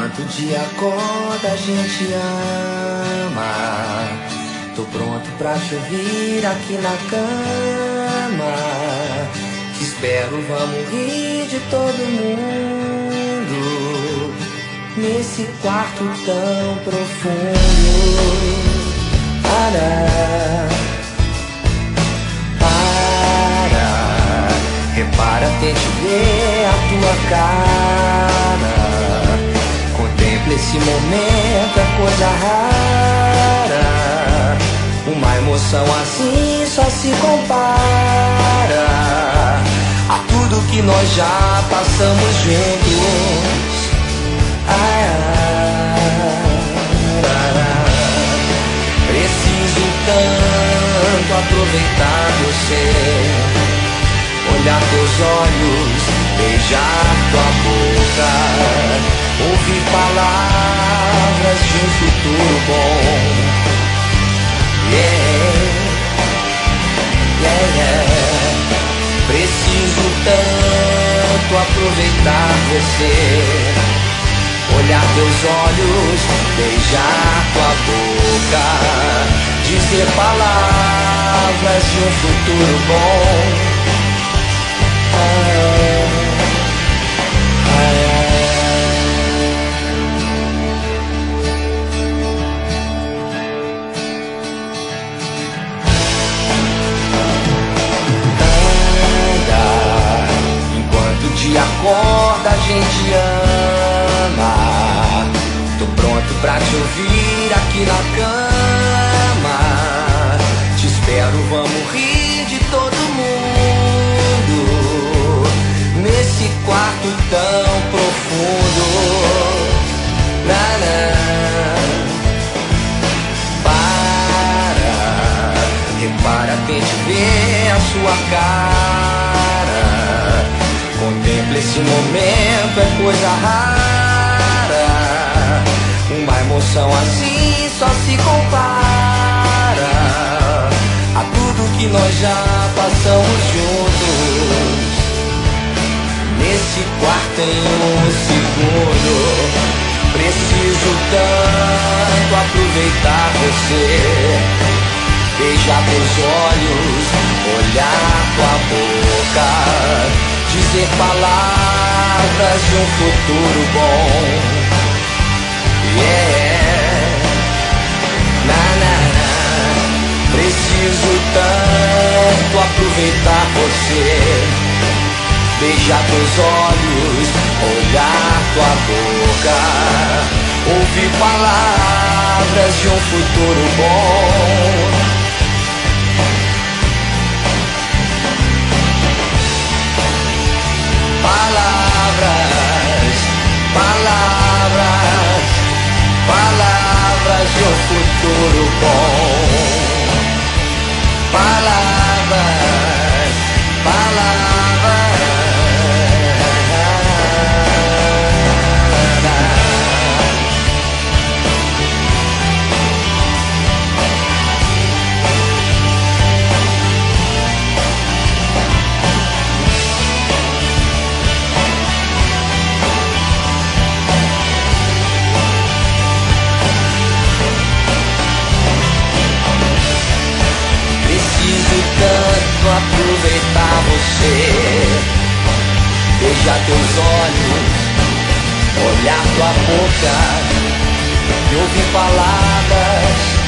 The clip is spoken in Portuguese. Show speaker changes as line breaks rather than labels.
Enquanto o dia acorda, a gente ama. Tô pronto pra te ouvir aqui na cama. Te espero, vamos rir de todo mundo nesse quarto tão profundo. Repara, tente ver a tua cara. Contemple esse momento, é coisa rara. Uma emoção assim só se compara a tudo que nós já passamos juntos. Preciso tanto aproveitar você, olhar teus olhos, beijar tua boca, ouvir palavras de um futuro bom. Preciso tanto aproveitar você, olhar teus olhos, beijar tua boca, dizer palavras de um futuro bom. Enquanto o dia acorda, a gente ama. Tô pronto pra te ouvir aqui na cama. Te espero, vamos rir de todo mundo nesse quarto tão profundo. Repara, tente ver a sua cara. Contemple esse momento, é coisa rara. Uma emoção assim só se compara a tudo que nós já passamos juntos nesse quarto em um segundo. Preciso tanto aproveitar você, beijar teus olhos, olhar tua boca, dizer palavras de um futuro bom. Preciso tanto aproveitar você, beijar teus olhos, olhar tua boca, ouvir palavras de um futuro bom. Palavras, palavras, palavras de um futuro bom. Palavras, palavras. Aproveitar você, beijar teus olhos, olhar tua boca e ouvir palavras